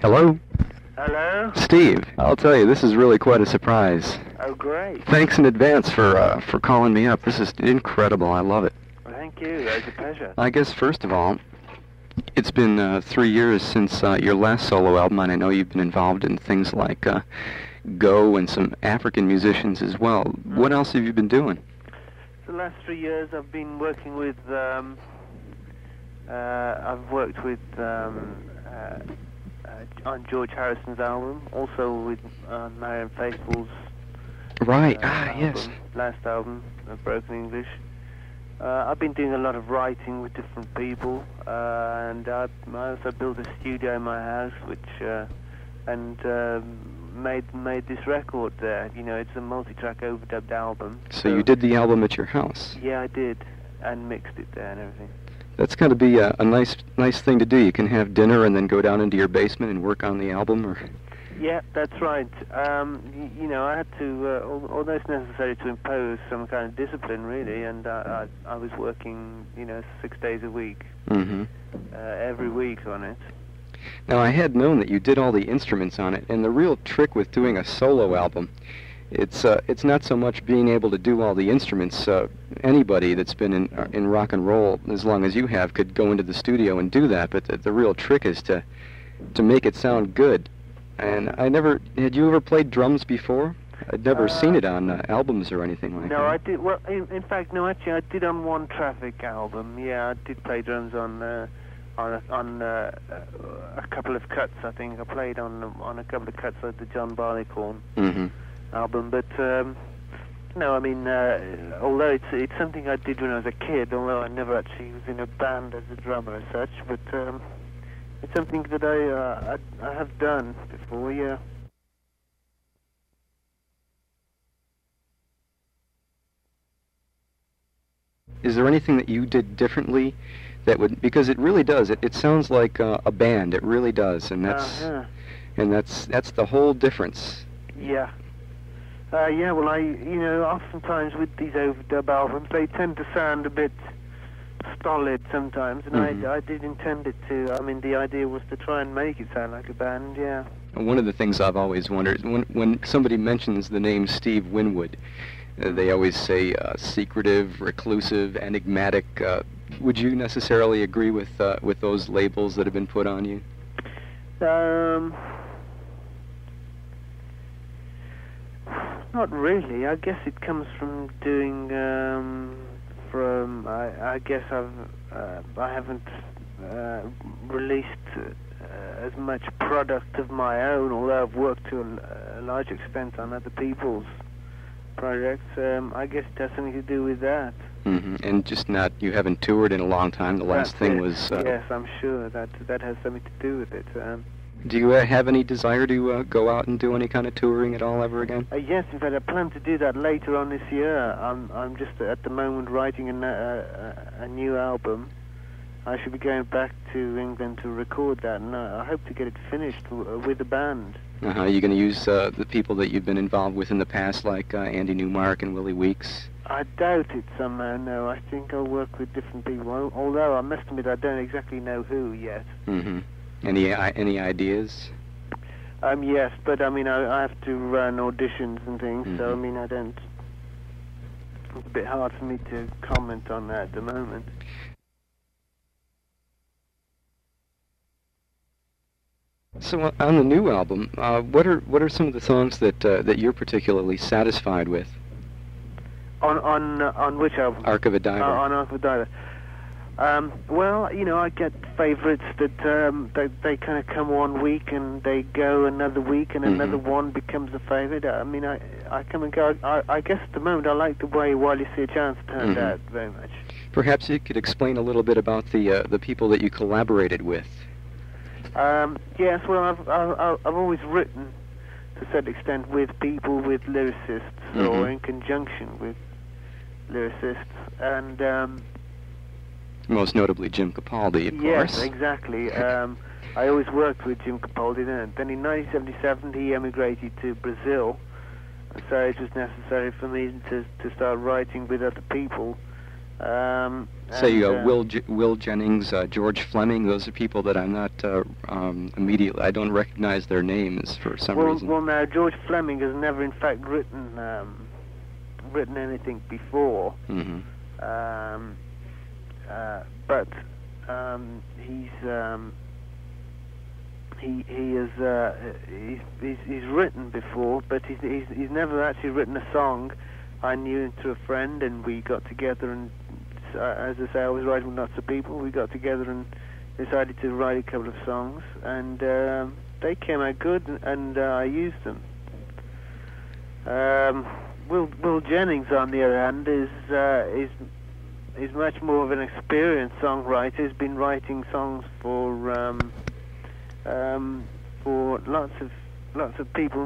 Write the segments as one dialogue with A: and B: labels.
A: Hello?
B: Hello?
A: Steve, I'll tell you, this is really quite a surprise.
B: Oh, great.
A: Thanks in advance for calling me up. This is incredible. I love it.
B: Well, thank you. It's a pleasure.
A: I guess, first of all, it's been 3 years since your last solo album, and I know you've been involved in things like Go and some African musicians as well. What else have you been doing?
B: The last 3 years I've been working with, I've worked with, on George Harrison's album, also with Marianne Faithfull's
A: Right,
B: yes. Last album, Broken English. I've been doing a lot of writing with different people, and I also built a studio in my house, which made this record there. You know, it's a multi-track overdubbed album.
A: So you did the album at your house?
B: Yeah, I did, and mixed it there and everything.
A: That's got to be a nice thing to do. You can have dinner and then go down into your basement and work on the album, or...
B: Yeah, that's right. You know, I had to, although it's necessary to impose some kind of discipline, really, and I was working, 6 days a week, every week on it.
A: Now, I had known that you did all the instruments on it, and the real trick with doing a solo album, it's not so much being able to do all the instruments. Anybody that's been in rock and roll as long as you have could go into the studio and do that, but the real trick is to make it sound good. And had you ever played drums before? I'd never seen it on albums or anything like that.
B: No, I did. Well, in fact, no, actually, I did on one Traffic album. Yeah, I did play drums on a couple of cuts. I think I played on a couple of cuts of the John Barleycorn album. But no, I mean, although it's something I did when I was a kid, although I never actually was in a band as a drummer as such, but. It's something that I have done before, yeah.
A: Is there anything that you did differently that would, because it really does, it sounds like a band, it really does, and that's the whole difference.
B: Yeah. Yeah, well, oftentimes with these overdub albums, they tend to sound a bit solid sometimes, and I did intend it to. I mean, the idea was to try and make it sound like a band, yeah.
A: One of the things I've always wondered, when somebody mentions the name Steve Winwood, they always say secretive, reclusive, enigmatic. Would you necessarily agree with those labels that have been put on you?
B: Not really. I guess it comes from doing... I guess I haven't released as much product of my own, although I've worked to a large extent on other people's projects. I guess it has something to do with that.
A: And just you haven't toured in a long time. The last thing was...
B: Yes, I'm sure that has something to do with it.
A: Do you have any desire to go out and do any kind of touring at all ever again?
B: Yes, in fact, I plan to do that later on this year. I'm just at the moment writing a new album. I should be going back to England to record that, and I hope to get it finished with the band.
A: Are you going to use the people that you've been involved with in the past, like Andy Newmark and Willie Weeks?
B: I doubt it somehow, no. I think I'll work with different people, although I must admit I don't exactly know who yet.
A: Any ideas?
B: Yes, but I mean, I have to run auditions and things, so I mean, I don't... It's a bit hard for me to comment on that at the moment.
A: So on the new album, what are some of the songs that you're particularly satisfied with?
B: On which album?
A: Ark of a Diver.
B: On Ark of a Diver. Well, I get favorites that they kind of come 1 week and they go another week and another one becomes a favorite. I mean, I come and go. I guess at the moment I like the way While You See a Chance turned out very much.
A: Perhaps you could explain a little bit about the people that you collaborated with.
B: Yes, well, I've always written to a certain extent with people, with lyricists, or in conjunction with lyricists, and
A: most notably Jim Capaldi, of course.
B: Yes, exactly. I always worked with Jim Capaldi. Then in 1977 he emigrated to Brazil, so it was necessary for me to start writing with other people
A: Say
B: and,
A: Will Jennings, George Fleming. Those are people that I'm not immediately. I don't recognize their names for some reason.
B: Well, now George Fleming has never, in fact, written anything before.
A: Mm-hmm.
B: But he's written before, but he's never actually written a song. I knew him through a friend, and we got together, and as I say, I was writing with lots of people. We got together and decided to write a couple of songs, and they came out good, and I used them. Will Jennings, on the other hand, is much more of an experienced songwriter. He's been writing songs for lots of people,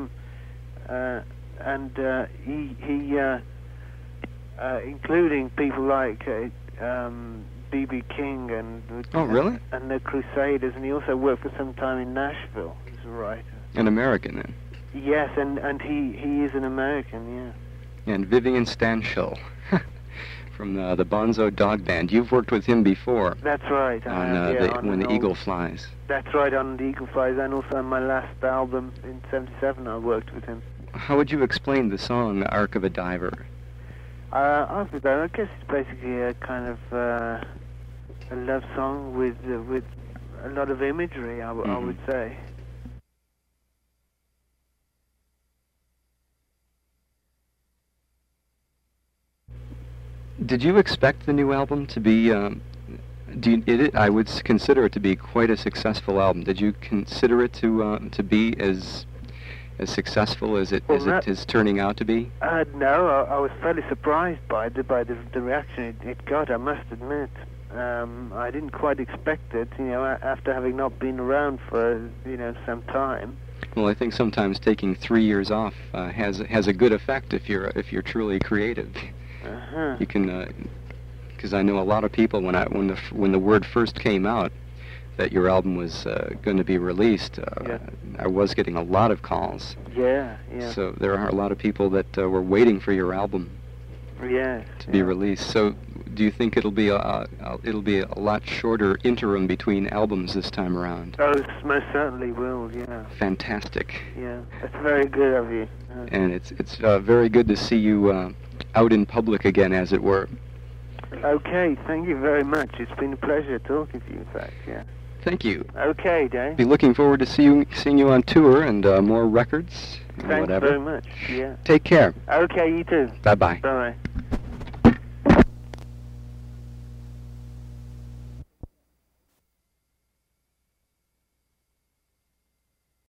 B: and he including people like B.B. King and
A: Oh, really?
B: And the Crusaders, and he also worked for some time in Nashville as a writer.
A: An American, then.
B: Yes, and he is an American, yeah.
A: And Vivian Stanshall from the Bonzo Dog Band. You've worked with him before.
B: That's right.
A: On When the Eagle Flies.
B: That's right, on The Eagle Flies, and also on my last album in '77 I worked with him.
A: How would you explain the song Ark of a Diver?
B: I guess it's basically a kind of a love song with a lot of imagery, I would say.
A: Did you expect the new album to be? I would consider it to be quite a successful album. Did you consider it to be as successful as it is turning out to be?
B: No, I was fairly surprised by the reaction it got, I must admit. I didn't quite expect it, after having not been around for, some time.
A: Well, I think sometimes taking 3 years off has a good effect if you're truly creative.
B: Uh-huh.
A: You can, because I know a lot of people when the word first came out that your album was going to be released, I was getting a lot of calls.
B: Yeah.
A: So there are a lot of people that were waiting for your album to be released. So do you think it'll be a lot shorter interim between albums this time around?
B: Oh, it most certainly will. Yeah.
A: Fantastic.
B: Yeah, that's very good of you.
A: And it's very good to see you out in public again, as it were.
B: Okay, thank you very much. It's been a pleasure talking to you, in fact, yeah.
A: Thank you.
B: Okay, Dave.
A: Be looking forward to seeing you on tour and more records and
B: Thanks
A: whatever.
B: very much, yeah.
A: Take care.
B: Okay, you too.
A: Bye-bye.
B: Bye-bye.